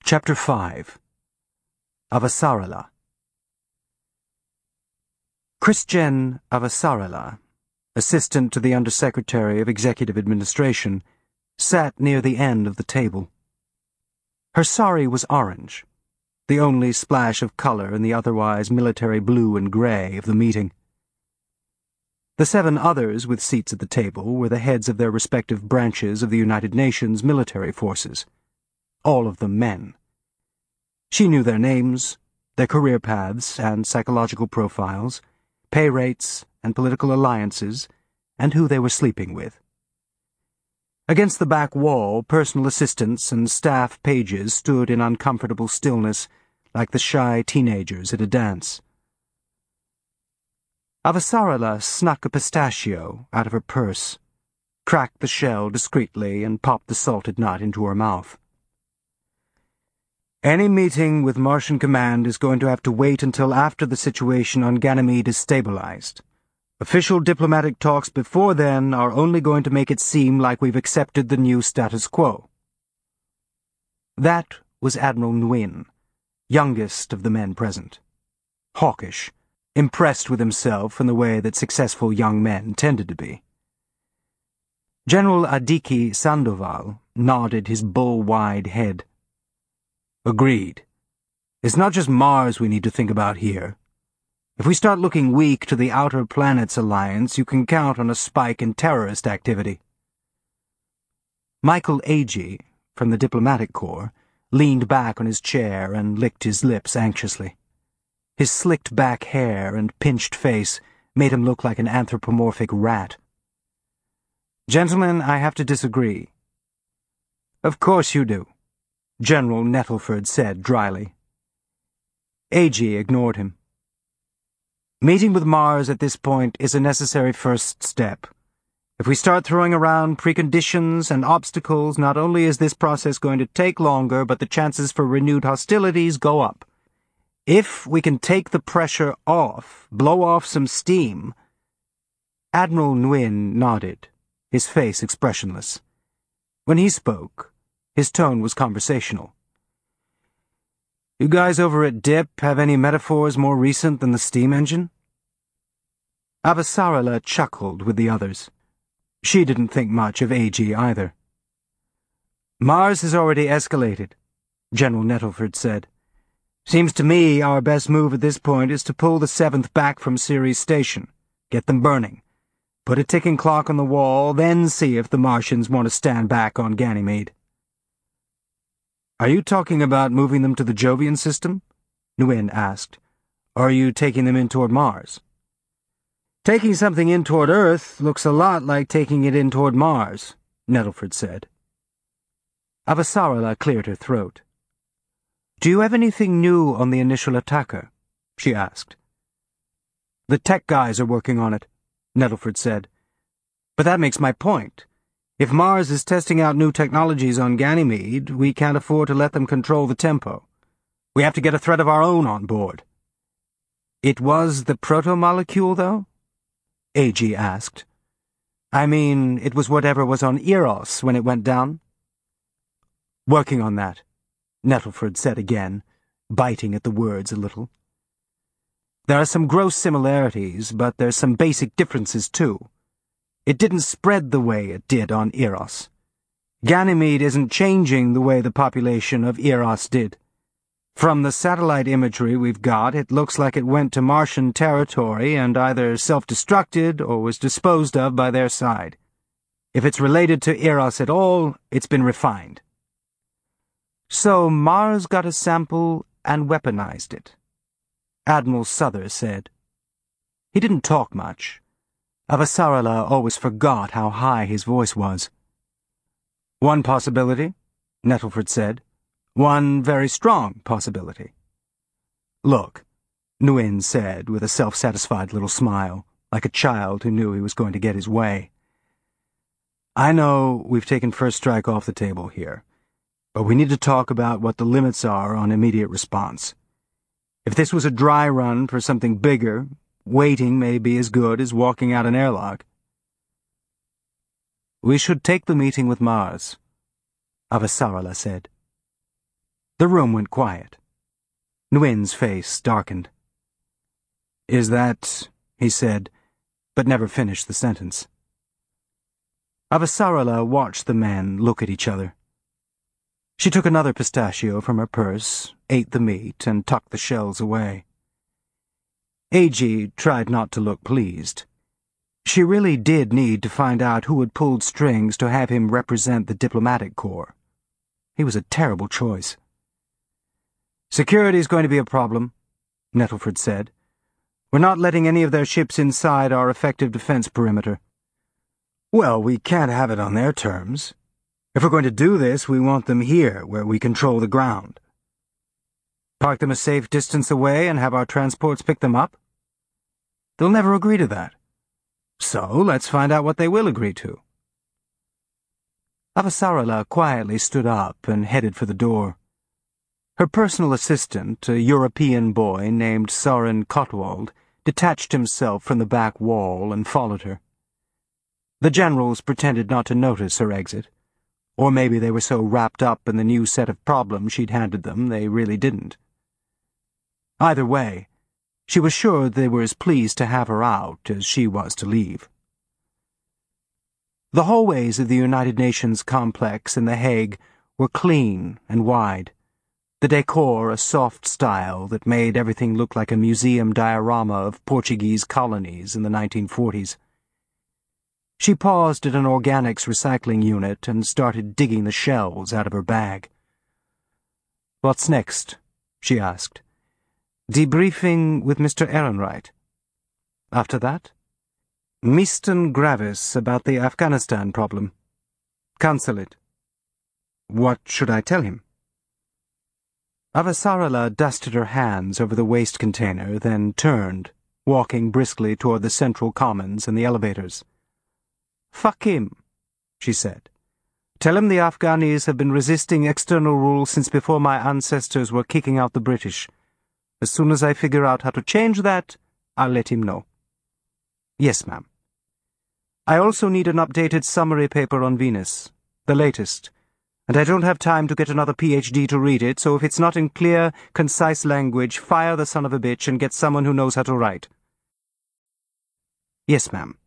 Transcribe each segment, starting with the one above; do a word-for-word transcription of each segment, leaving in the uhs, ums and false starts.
Chapter five. Avasarala. Christian Avasarala, assistant to the Undersecretary of Executive Administration, sat near the end of the table. Her sari was orange, the only splash of color in the otherwise military blue and gray of the meeting. The seven others with seats at the table were the heads of their respective branches of the United Nations military forces, all of them men. She knew their names, their career paths and psychological profiles, pay rates and political alliances, and who they were sleeping with. Against the back wall, personal assistants and staff pages stood in uncomfortable stillness, like the shy teenagers at a dance. Avasarala snuck a pistachio out of her purse, cracked the shell discreetly, and popped the salted nut into her mouth. Any meeting with Martian Command is going to have to wait until after the situation on Ganymede is stabilized. Official diplomatic talks before then are only going to make it seem like we've accepted the new status quo. That was Admiral Nguyen, youngest of the men present. Hawkish, impressed with himself in the way that successful young men tended to be. General Adiki Sandoval nodded his bull-wide head. Agreed. It's not just Mars we need to think about here. If we start looking weak to the Outer Planets Alliance, you can count on a spike in terrorist activity. Michael Agee, from the Diplomatic Corps, leaned back on his chair and licked his lips anxiously. His slicked-back hair and pinched face made him look like an anthropomorphic rat. Gentlemen, I have to disagree. Of course you do, General Nettleford said dryly. Agee ignored him. Meeting with Mars at this point is a necessary first step. If we start throwing around preconditions and obstacles, not only is this process going to take longer, but the chances for renewed hostilities go up. If we can take the pressure off, blow off some steam... Admiral Nguyen nodded, his face expressionless. When he spoke, his tone was conversational. You guys over at D I P have any metaphors more recent than the steam engine? Avasarala chuckled with the others. She didn't think much of Agee either. Mars has already escalated, General Nettleford said. Seems to me our best move at this point is to pull the seventh back from Ceres Station, get them burning, put a ticking clock on the wall, then see if the Martians want to stand back on Ganymede. Are you talking about moving them to the Jovian system? Nguyen asked. Or are you taking them in toward Mars? Taking something in toward Earth looks a lot like taking it in toward Mars, Nettleford said. Avasarala cleared her throat. Do you have anything new on the initial attacker? She asked. The tech guys are working on it, Nettleford said. But that makes my point. If Mars is testing out new technologies on Ganymede, we can't afford to let them control the tempo. We have to get a threat of our own on board. It was the proto-molecule, though? Agee asked. I mean, it was whatever was on Eros when it went down? Working on that, Nettleford said again, biting at the words a little. There are some gross similarities, but there's some basic differences, too. It didn't spread the way it did on Eros. Ganymede isn't changing the way the population of Eros did. From the satellite imagery we've got, it looks like it went to Martian territory and either self-destructed or was disposed of by their side. If it's related to Eros at all, it's been refined. So Mars got a sample and weaponized it, Admiral Souther said. He didn't talk much. Avasarala always forgot how high his voice was. One possibility, Nettleford said. One very strong possibility. Look, Nguyen said with a self-satisfied little smile, like a child who knew he was going to get his way. I know we've taken first strike off the table here, but we need to talk about what the limits are on immediate response. If this was a dry run for something bigger, waiting may be as good as walking out an airlock. We should take the meeting with Mars, Avasarala said. The room went quiet. Nguyen's face darkened. "Is that—" he said, but never finished the sentence. Avasarala watched the men look at each other. She took another pistachio from her purse, ate the meat, and tucked the shells away. Agi tried not to look pleased. She really did need to find out who had pulled strings to have him represent the diplomatic corps. He was a terrible choice. "Security's going to be a problem," Nettleford said. "We're not letting any of their ships inside our effective defense perimeter." "Well, we can't have it on their terms. If we're going to do this, we want them here, where we control the ground." "Park them a safe distance away and have our transports pick them up?" "They'll never agree to that." "So let's find out what they will agree to." Avasarala quietly stood up and headed for the door. Her personal assistant, a European boy named Soren Kotwald, detached himself from the back wall and followed her. The generals pretended not to notice her exit, or maybe they were so wrapped up in the new set of problems she'd handed them they really didn't. Either way, she was sure they were as pleased to have her out as she was to leave. The hallways of the United Nations complex in The Hague were clean and wide, the decor a soft style that made everything look like a museum diorama of Portuguese colonies in the nineteen forties. She paused at an organics recycling unit and started digging the shells out of her bag. "What's next?" she asked. "Debriefing with Mister Ehrenreich. After that? Miston Gravis about the Afghanistan problem. Cancel it." "What should I tell him?" Avasarala dusted her hands over the waste container, then turned, walking briskly toward the central commons and the elevators. "Fuck him," she said. "Tell him the Afghanis have been resisting external rule since before my ancestors were kicking out the British. As soon as I figure out how to change that, I'll let him know." "Yes, ma'am." "I also need an updated summary paper on Venus, the latest, and I don't have time to get another P H D to read it, so if it's not in clear, concise language, fire the son of a bitch and get someone who knows how to write." "Yes, ma'am."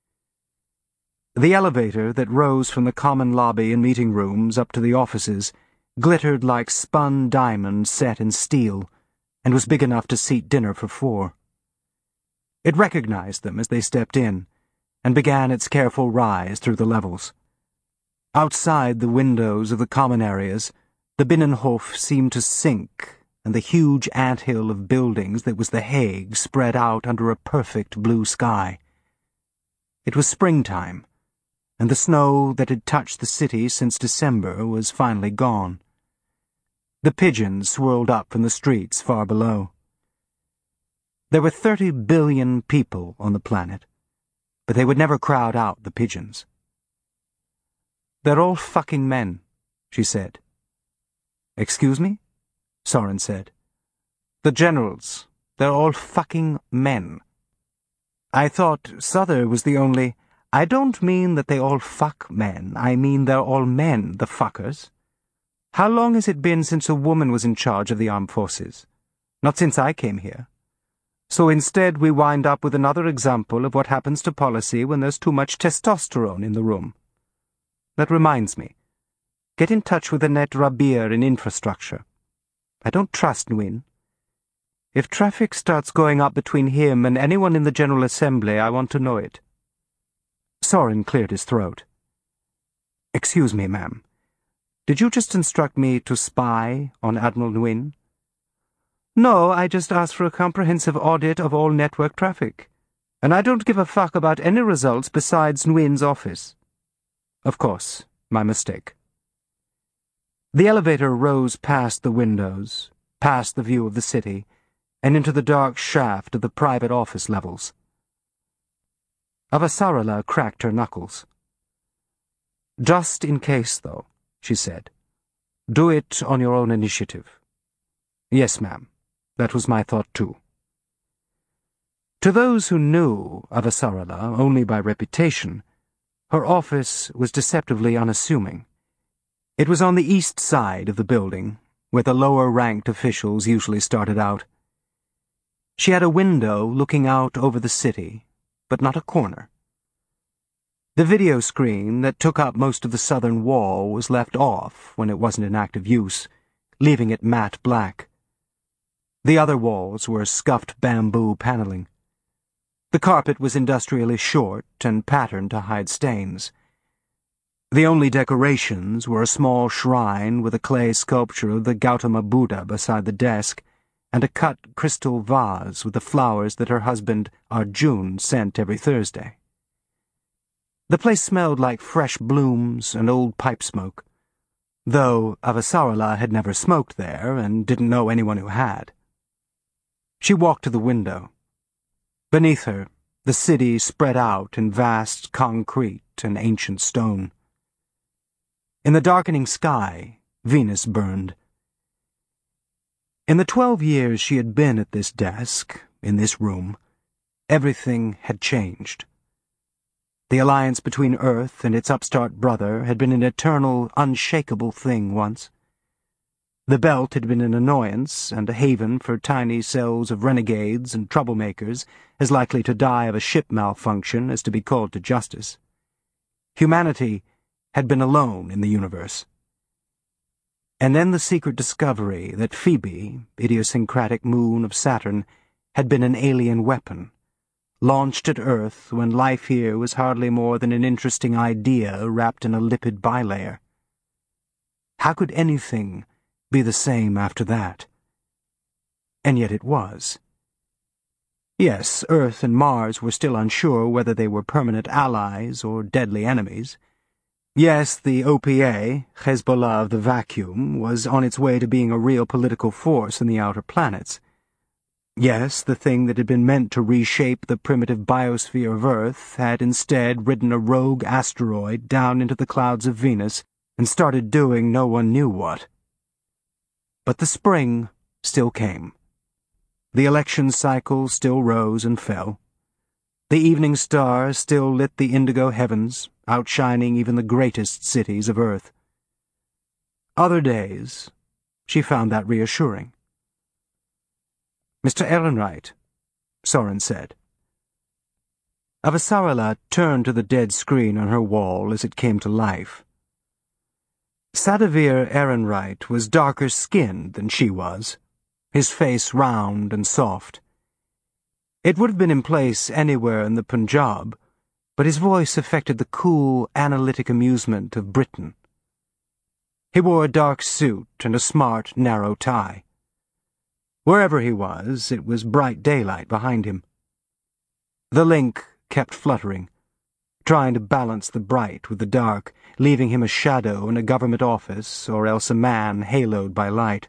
The elevator that rose from the common lobby and meeting rooms up to the offices glittered like spun diamonds set in steel, and was big enough to seat dinner for four. It recognized them as they stepped in, and began its careful rise through the levels. Outside the windows of the common areas, the Binnenhof seemed to sink, and the huge anthill of buildings that was The Hague spread out under a perfect blue sky. It was springtime, and the snow that had touched the city since December was finally gone. The pigeons swirled up from the streets far below. There were thirty billion people on the planet, but they would never crowd out the pigeons. "They're all fucking men," she said. "Excuse me?" Soren said. "The generals. They're all fucking men." "I thought Souther was the only—" "I don't mean that they all fuck men. I mean they're all men, the fuckers. How long has it been since a woman was in charge of the armed forces? Not since I came here. So instead we wind up with another example of what happens to policy when there's too much testosterone in the room. That reminds me. Get in touch with Annette Rabir in infrastructure. I don't trust Nguyen. If traffic starts going up between him and anyone in the General Assembly, I want to know it." Soren cleared his throat. "Excuse me, ma'am. Did you just instruct me to spy on Admiral Nguyen?" "No, I just asked for a comprehensive audit of all network traffic. And I don't give a fuck about any results besides Nguyen's office." "Of course, my mistake." The elevator rose past the windows, past the view of the city, and into the dark shaft of the private office levels. Avasarala cracked her knuckles. "Just in case, though," she said. "Do it on your own initiative." "Yes, ma'am. That was my thought, too." To those who knew Avasarala only by reputation, her office was deceptively unassuming. It was on the east side of the building, where the lower-ranked officials usually started out. She had a window looking out over the city, but not a corner. The video screen that took up most of the southern wall was left off when it wasn't in active use, leaving it matte black. The other walls were scuffed bamboo paneling. The carpet was industrially short and patterned to hide stains. The only decorations were a small shrine with a clay sculpture of the Gautama Buddha beside the desk and a cut crystal vase with the flowers that her husband Arjun sent every Thursday. The place smelled like fresh blooms and old pipe smoke, though Avasarala had never smoked there and didn't know anyone who had. She walked to the window. Beneath her, the city spread out in vast concrete and ancient stone. In the darkening sky, Venus burned. In the twelve years she had been at this desk, in this room, everything had changed. The alliance between Earth and its upstart brother had been an eternal, unshakable thing once. The belt had been an annoyance and a haven for tiny cells of renegades and troublemakers as likely to die of a ship malfunction as to be called to justice. Humanity had been alone in the universe. And then the secret discovery that Phoebe, idiosyncratic moon of Saturn, had been an alien weapon, launched at Earth when life here was hardly more than an interesting idea wrapped in a lipid bilayer. How could anything be the same after that? And yet it was. Yes, Earth and Mars were still unsure whether they were permanent allies or deadly enemies. Yes, the O P A, Hezbollah of the Vacuum, was on its way to being a real political force in the outer planets. Yes, the thing that had been meant to reshape the primitive biosphere of Earth had instead ridden a rogue asteroid down into the clouds of Venus and started doing no one knew what. But the spring still came. The election cycle still rose and fell. The evening star still lit the indigo heavens, outshining even the greatest cities of Earth. Other days, she found that reassuring. Mister Ehrenreich, Soren said. Avasarala turned to the dead screen on her wall as it came to life. Sadavir Ehrenreich was darker skinned than she was, his face round and soft. It would have been in place anywhere in the Punjab, but his voice affected the cool, analytic amusement of Britain. He wore a dark suit and a smart, narrow tie. Wherever he was, it was bright daylight behind him. The link kept fluttering, trying to balance the bright with the dark, leaving him a shadow in a government office or else a man haloed by light.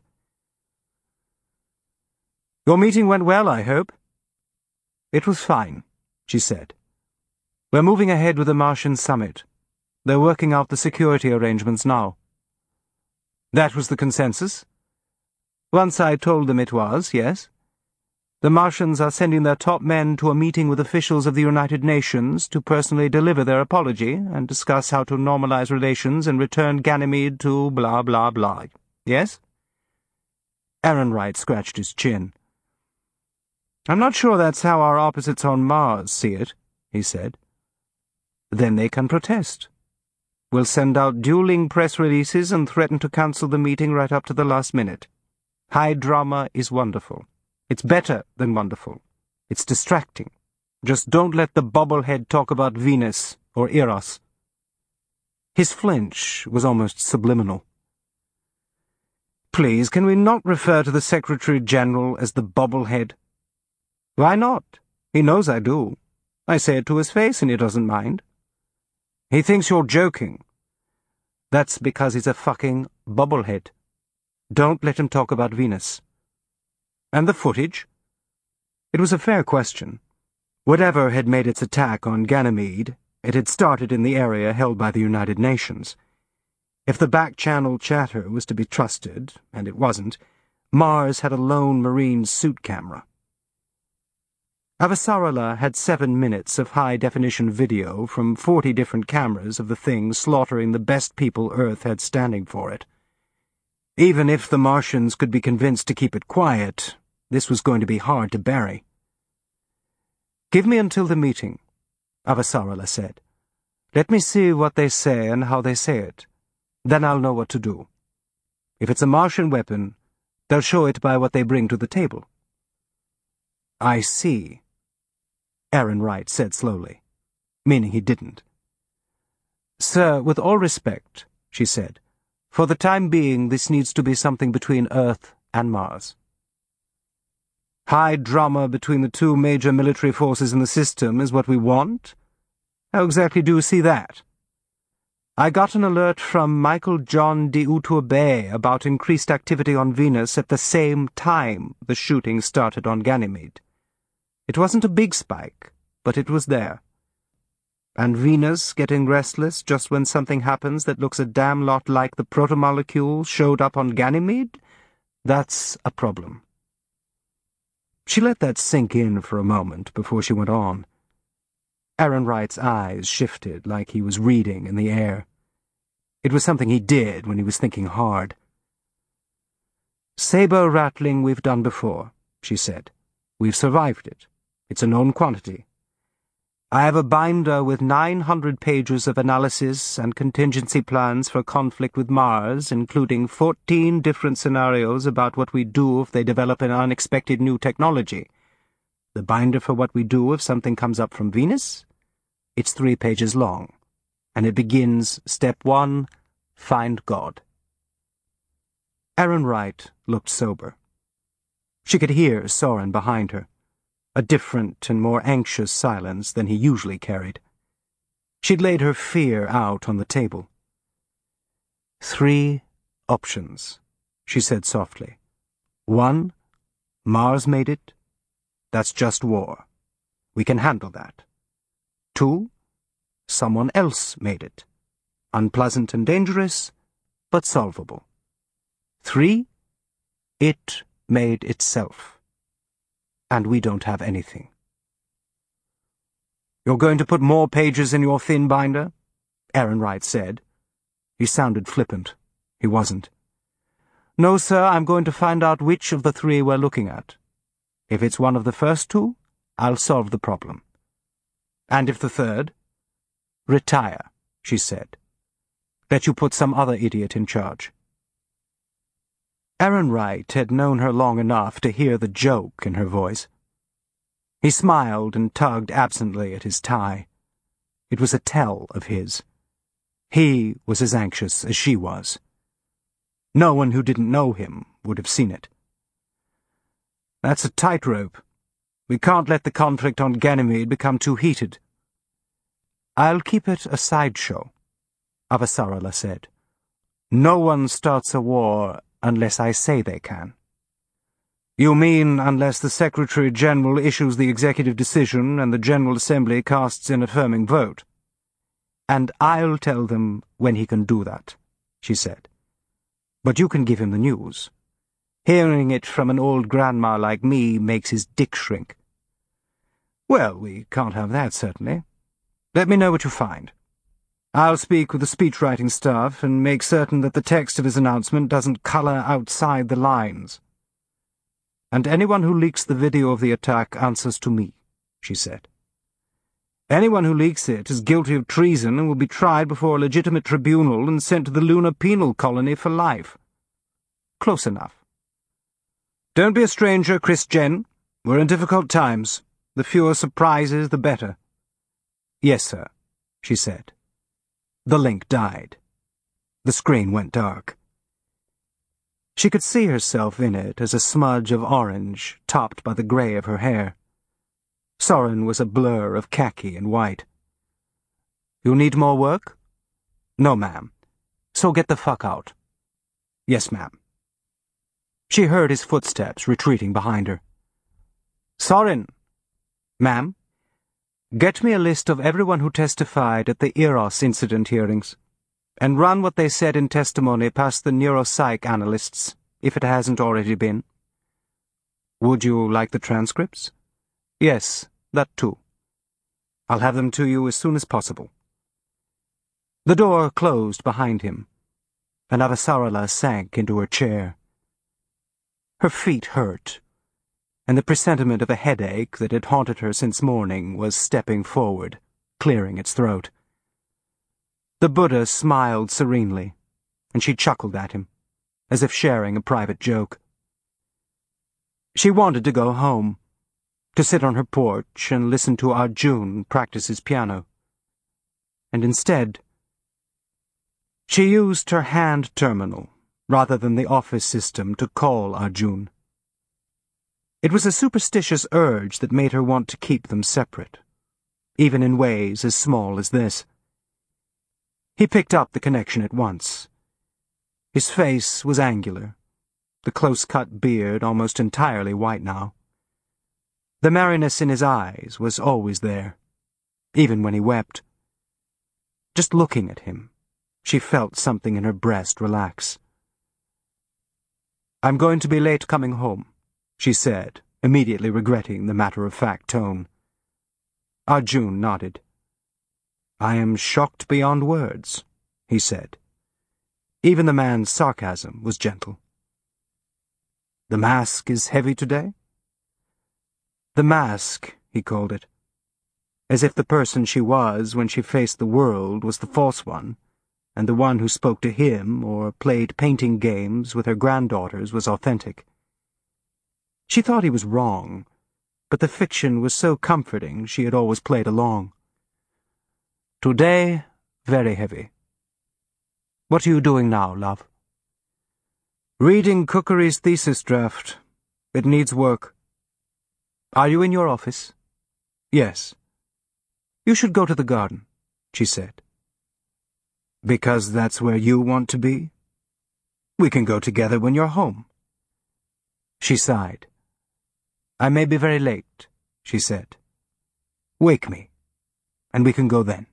"Your meeting went well, I hope?" "It was fine," she said. "We're moving ahead with the Martian summit. They're working out the security arrangements now." "That was the consensus?" "Once I told them it was, yes. The Martians are sending their top men to a meeting with officials of the United Nations to personally deliver their apology and discuss how to normalize relations and return Ganymede to blah blah blah. Yes?" Ehrenreich scratched his chin. "I'm not sure that's how our opposites on Mars see it," he said. "Then they can protest. We'll send out dueling press releases and threaten to cancel the meeting right up to the last minute. High drama is wonderful. It's better than wonderful. It's distracting. Just don't let the bobblehead talk about Venus or Eros." His flinch was almost subliminal. "Please, can we not refer to the Secretary-General as the bobblehead?" "Why not? He knows I do. I say it to his face and he doesn't mind." "He thinks you're joking." "That's because he's a fucking bobblehead. Don't let him talk about Venus." "And the footage?" It was a fair question. Whatever had made its attack on Ganymede, it had started in the area held by the United Nations. If the back-channel chatter was to be trusted, and it wasn't, Mars had a lone marine suit camera. Avasarala had seven minutes of high-definition video from forty different cameras of the thing slaughtering the best people Earth had standing for it. Even if the Martians could be convinced to keep it quiet, this was going to be hard to bury. "Give me until the meeting," Avasarala said. "Let me see what they say and how they say it. Then I'll know what to do. If it's a Martian weapon, they'll show it by what they bring to the table." "I see," Aaron Wright said slowly, meaning he didn't. "Sir, with all respect," she said, "for the time being this needs to be something between Earth and Mars." "High drama between the two major military forces in the system is what we want? How exactly do you see that?" "I got an alert from Michael John de Uturbay about increased activity on Venus at the same time the shooting started on Ganymede. It wasn't a big spike, but it was there. And Venus getting restless just when something happens that looks a damn lot like the protomolecule showed up on Ganymede? That's a problem." She let that sink in for a moment before she went on. Aaron Wright's eyes shifted like he was reading in the air. It was something he did when he was thinking hard. "Saber rattling we've done before," she said. "We've survived it. It's a known quantity. I have a binder with nine hundred pages of analysis and contingency plans for conflict with Mars, including fourteen different scenarios about what we do if they develop an unexpected new technology. The binder for what we do if something comes up from Venus? It's three pages long, and it begins, Step one, Find God." Aaron Wright looked sober. She could hear Soren behind her, a different and more anxious silence than he usually carried. She'd laid her fear out on the table. "Three options," she said softly. "One, Mars made it. That's just war. We can handle that. Two, someone else made it. Unpleasant and dangerous, but solvable. Three, it made itself. And we don't have anything." "You're going to put more pages in your thin binder?" Aaron Wright said. He sounded flippant. He wasn't. "No, sir, I'm going to find out which of the three we're looking at. If it's one of the first two, I'll solve the problem. And if the third?" "Retire," she said. "Let you put some other idiot in charge." Aaron Wright had known her long enough to hear the joke in her voice. He smiled and tugged absently at his tie. It was a tell of his. He was as anxious as she was. No one who didn't know him would have seen it. "That's a tightrope. We can't let the conflict on Ganymede become too heated." "I'll keep it a sideshow," Avasarala said. "No one starts a war unless I say they can." "You mean unless the Secretary-General issues the executive decision and the General Assembly casts an affirming vote?" "And I'll tell them when he can do that," she said. "But you can give him the news. Hearing it from an old grandma like me makes his dick shrink." "Well, we can't have that, certainly. Let me know what you find. I'll speak with the speechwriting staff and make certain that the text of his announcement doesn't colour outside the lines." "And anyone who leaks the video of the attack answers to me," she said. "Anyone who leaks it is guilty of treason and will be tried before a legitimate tribunal and sent to the lunar penal colony for life." "Close enough." "Don't be a stranger, Chris Jen. We're in difficult times. The fewer surprises, the better." "Yes, sir," she said. The link died. The screen went dark. She could see herself in it as a smudge of orange, topped by the grey of her hair. Soren was a blur of khaki and white. "You need more work?" "No, ma'am. So get the fuck out." "Yes, ma'am." She heard his footsteps retreating behind her. "Soren." "Ma'am?" "Get me a list of everyone who testified at the Eros incident hearings, and run what they said in testimony past the neuropsych analysts, if it hasn't already been." "Would you like the transcripts?" "Yes, that too." "I'll have them to you as soon as possible." The door closed behind him. and Avasarala sank into her chair. Her feet hurt, and the presentiment of a headache that had haunted her since morning was stepping forward, clearing its throat. The Buddha smiled serenely, and she chuckled at him, as if sharing a private joke. She wanted to go home, to sit on her porch and listen to Arjun practice his piano. And instead, she used her hand terminal rather than the office system to call Arjun. It was a superstitious urge that made her want to keep them separate, even in ways as small as this. He picked up the connection at once. His face was angular, the close-cut beard almost entirely white now. The merriness in his eyes was always there, even when he wept. Just looking at him, she felt something in her breast relax. "I'm going to be late coming home," she said, immediately regretting the matter-of-fact tone. Arjun nodded. "I am shocked beyond words," he said. Even the man's sarcasm was gentle. "The mask is heavy today?" The mask, he called it, as if the person she was when she faced the world was the false one, and the one who spoke to him or played painting games with her granddaughters was authentic. She thought he was wrong, but the fiction was so comforting she had always played along. "Today, very heavy. What are you doing now, love?" "Reading Cookery's thesis draft. It needs work." "Are you in your office?" "Yes." "You should go to the garden," she said. "Because that's where you want to be? We can go together when you're home." She sighed. "I may be very late," she said. "Wake me, and we can go then."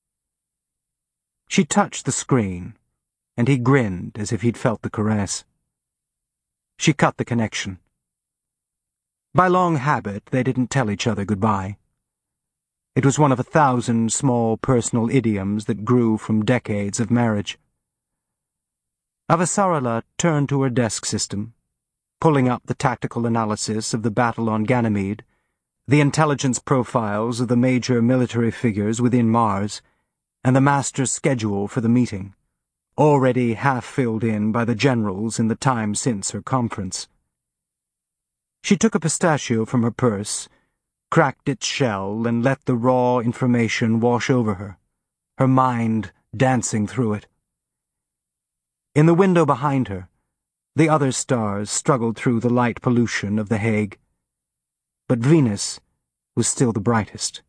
She touched the screen, and he grinned as if he'd felt the caress. She cut the connection. By long habit, they didn't tell each other goodbye. It was one of a thousand small personal idioms that grew from decades of marriage. Avasarala turned to her desk system, pulling up the tactical analysis of the battle on Ganymede, the intelligence profiles of the major military figures within Mars, and the master's schedule for the meeting, already half filled in by the generals in the time since her conference. She took a pistachio from her purse, cracked its shell, and let the raw information wash over her, her mind dancing through it. In the window behind her, the other stars struggled through the light pollution of The Hague, but Venus was still the brightest.